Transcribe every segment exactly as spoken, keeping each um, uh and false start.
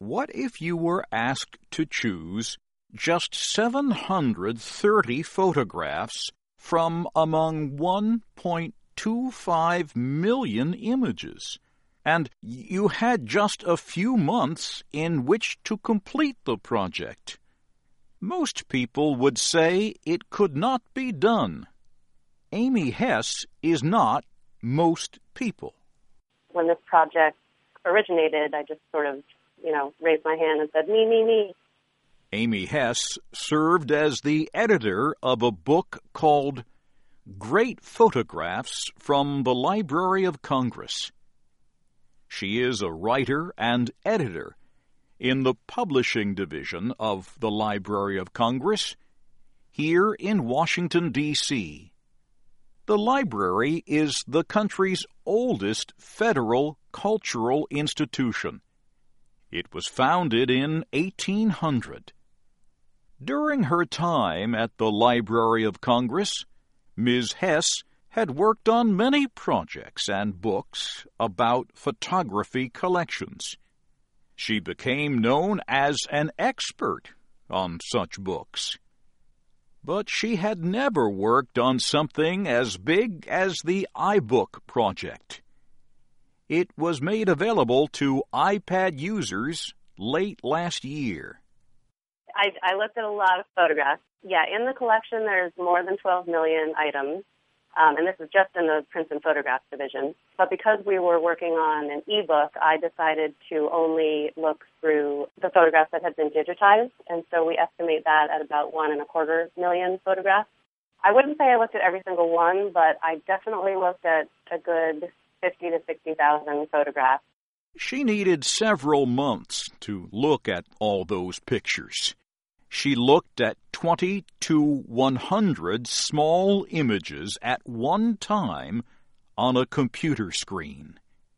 What if you were asked to choose just seven hundred thirty photographs from among one point two five million images, and you had just a few months in which to complete the project? Most people would say it could not be done. Amy Hess is not most people. When this project originated, I just sort of, you know, raised my hand and said, me, me, me. Amy Hess served as the editor of a book called Great Photographs from the Library of Congress. She is a writer and editor in the publishing division of the Library of Congress here in Washington, D C The library is the country's oldest federal cultural institution. It was founded in eighteen hundred. During her time at the Library of Congress, Miz Hess had worked on many projects and books about photography collections. She became known as an expert on such books. But she had never worked on something as big as the iBook project. It was made available to iPad users late last year. I, I looked at a lot of photographs. Yeah, in the collection there's more than twelve million items, um, and this is just in the prints and photographs division. But because we were working on an e-book, I decided to only look through the photographs that had been digitized, and so we estimate that at about one and a quarter million photographs. I wouldn't say I looked at every single one, but I definitely looked at a good fifty to sixty thousand photographs. She needed several months to look at all those pictures. She looked at twenty to one hundred small images at one time on a computer screen.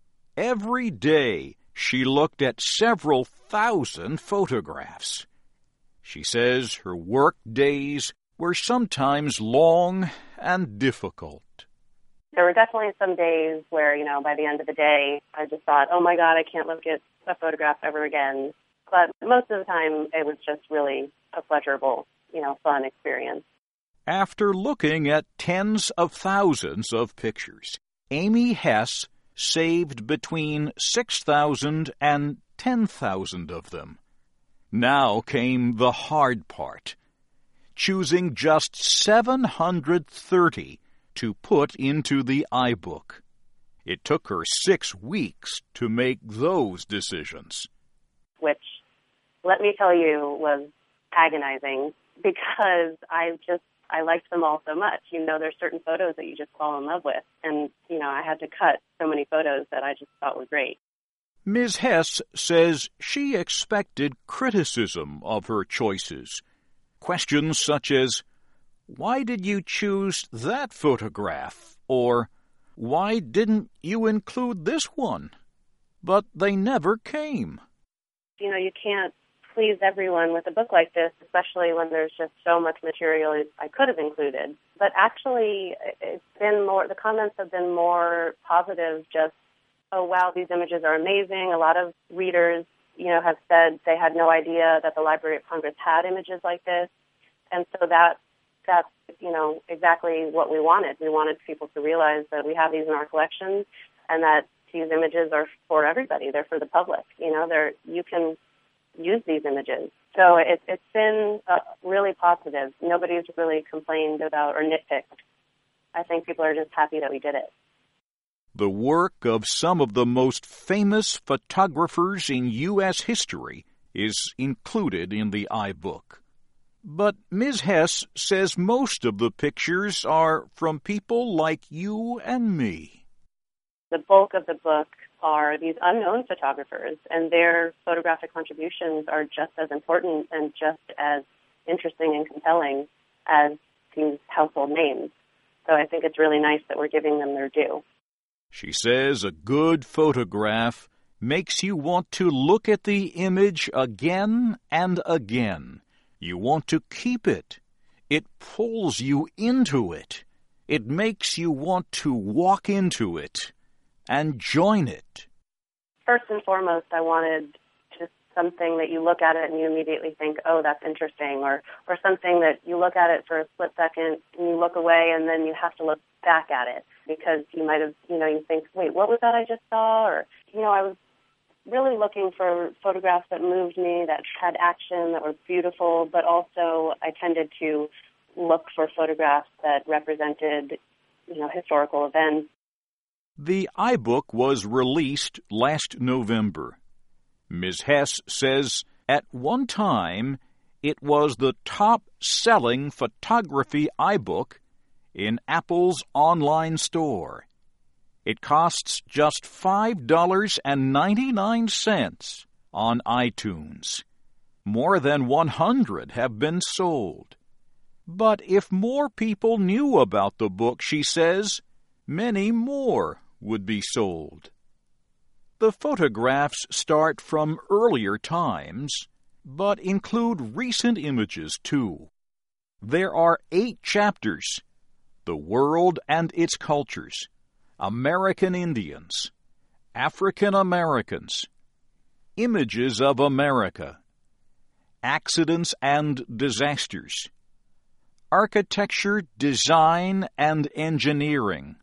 Every day, she looked at several thousand photographs. She says her work days were sometimes long and difficult. There were definitely some days where, you know, by the end of the day, I just thought, oh my God, I can't look at a photograph ever again. But most of the time, it was just really a pleasurable, you know, fun experience. After looking at tens of thousands of pictures, Amy Hess saved between six thousand and ten thousand of them. Now came the hard part, choosing just seven hundred thirty to put into the iBook. It took her six weeks to make those decisions. Which, let me tell you, was agonizing because I just, I liked them all so much. You know, there's certain photos that you just fall in love with. And, you know, I had to cut so many photos that I just thought were great. Miz Hess says she expected criticism of her choices. Questions such as, why did you choose that photograph? Or, why didn't you include this one? But they never came. You know, you can't please everyone with a book like this, especially when there's just so much material I could have included. But actually, it's been more, the comments have been more positive, just, oh, wow, these images are amazing. A lot of readers, you know, have said they had no idea that the Library of Congress had images like this. And so that that's, you know, exactly what we wanted. We wanted people to realize that we have these in our collection and that these images are for everybody. They're for the public. You know, they're, you can use these images. So it, it's been uh, really positive. Nobody's really complained about or nitpicked. I think people are just happy that we did it. The work of some of the most famous photographers in U S history is included in the iBook. But Miz Hess says most of the pictures are from people like you and me. The bulk of the book are these unknown photographers, and their photographic contributions are just as important and just as interesting and compelling as these household names. So I think it's really nice that we're giving them their due. She says a good photograph makes you want to look at the image again and again. You want to keep it. It pulls you into it. It makes you want to walk into it and join it. First and foremost, I wanted just something that you look at it and you immediately think, oh, that's interesting, or, or something that you look at it for a split second and you look away and then you have to look back at it because you might have, you know, you think, wait, what was that I just saw? Or, you know, I was really looking for photographs that moved me, that had action, that were beautiful, but also I tended to look for photographs that represented, you know, historical events. The iBook was released last November. Miz Hess says at one time it was the top-selling photography iBook in Apple's online store. It costs just five dollars and ninety-nine cents on iTunes. More than one hundred have been sold. But if more people knew about the book, she says, many more would be sold. The photographs start from earlier times, but include recent images too. There are eight chapters: the world and its cultures, American Indians, African Americans, images of America, accidents and disasters, architecture, design, and engineering,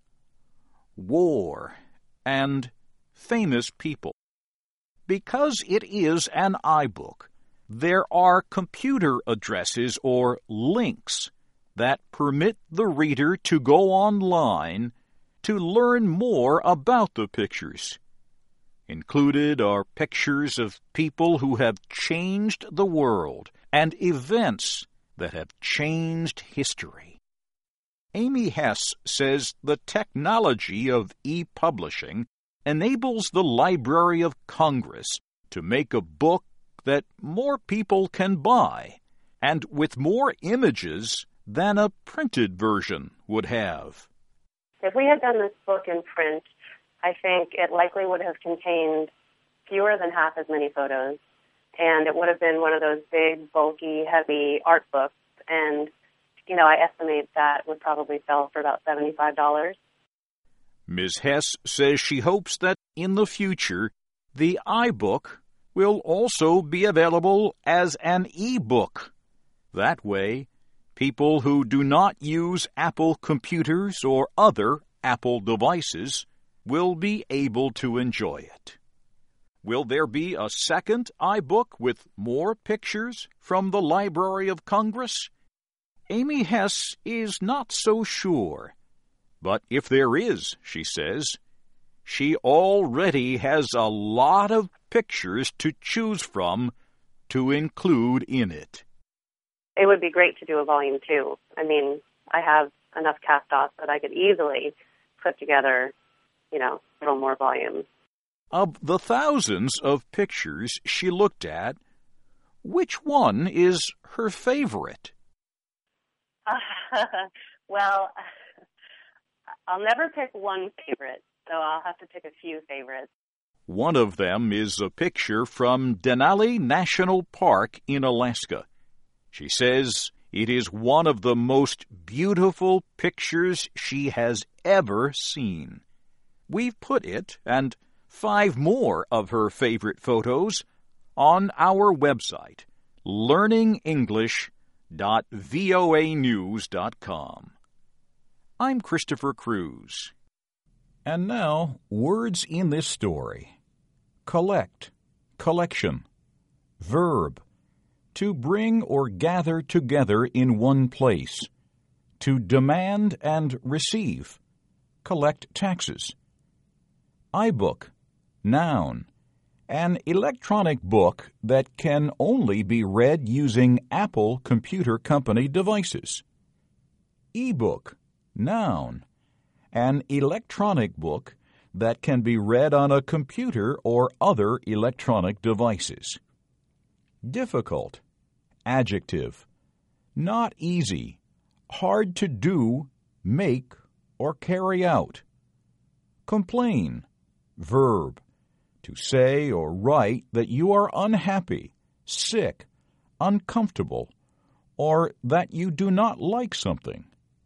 war, and famous people. Because it is an iBook, there are computer addresses or links that permit the reader to go online to learn more about the pictures. Included are pictures of people who have changed the world and events that have changed history. Amy Hess says the technology of e-publishing enables the Library of Congress to make a book that more people can buy, and with more images than a printed version would have. If we had done this book in print, I think it likely would have contained fewer than half as many photos, and it would have been one of those big, bulky, heavy art books, and, you know, I estimate that would probably sell for about seventy-five dollars. Miz Hess says she hopes that in the future, the iBook will also be available as an e-book. That way, people who do not use Apple computers or other Apple devices will be able to enjoy it. Will there be a second iBook with more pictures from the Library of Congress? Amy Hess is not so sure. But if there is, she says, she already has a lot of pictures to choose from to include in it. It would be great to do a volume two. I mean, I have enough cast-offs that I could easily put together, you know, a little more volumes. Of the thousands of pictures she looked at, which one is her favorite? Uh, well, I'll never pick one favorite, so I'll have to pick a few favorites. One of them is a picture from Denali National Park in Alaska. She says it is one of the most beautiful pictures she has ever seen. We've put it, and five more of her favorite photos, on our website, learning english dot voa news dot com. I'm Christopher Cruz. And now, words in this story. Collect, collection. Verb, to bring or gather together in one place. To demand and receive. Collect taxes. iBook, noun. An electronic book that can only be read using Apple Computer Company devices. eBook, noun. An electronic book that can be read on a computer or other electronic devices. Difficult, adjective. Not easy, hard to do, make, or carry out. Complain, verb. To say or write that you are unhappy, sick, uncomfortable, or that you do not like something.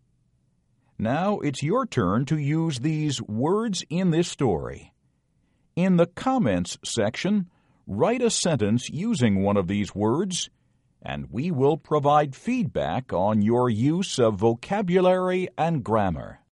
Now it's your turn to use these words in this story. In the comments section, write a sentence using one of these words, and we will provide feedback on your use of vocabulary and grammar.